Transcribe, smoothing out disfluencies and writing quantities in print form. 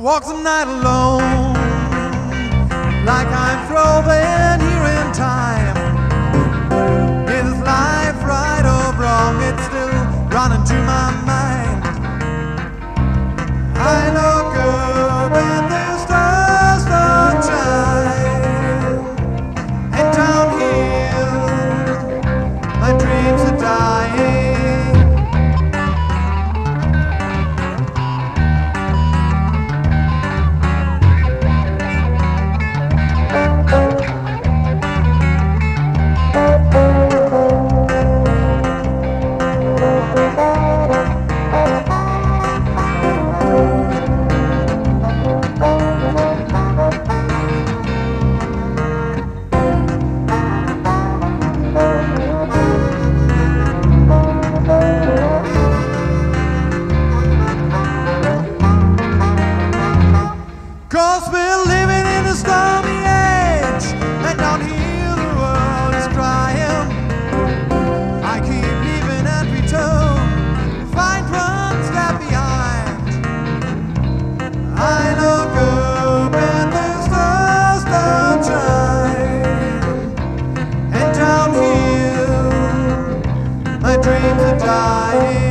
walk the night alone, like I'm frozen here in time. Is life right or wrong? It's still running through my mind. I look up and the stars don't shine, and down here my dreams are dying. Cause we're living in a stormy age, and down here the world is crying. I keep leaving and return to find one step behind. I look up and the stars don't shine, and down here my dreams are dying.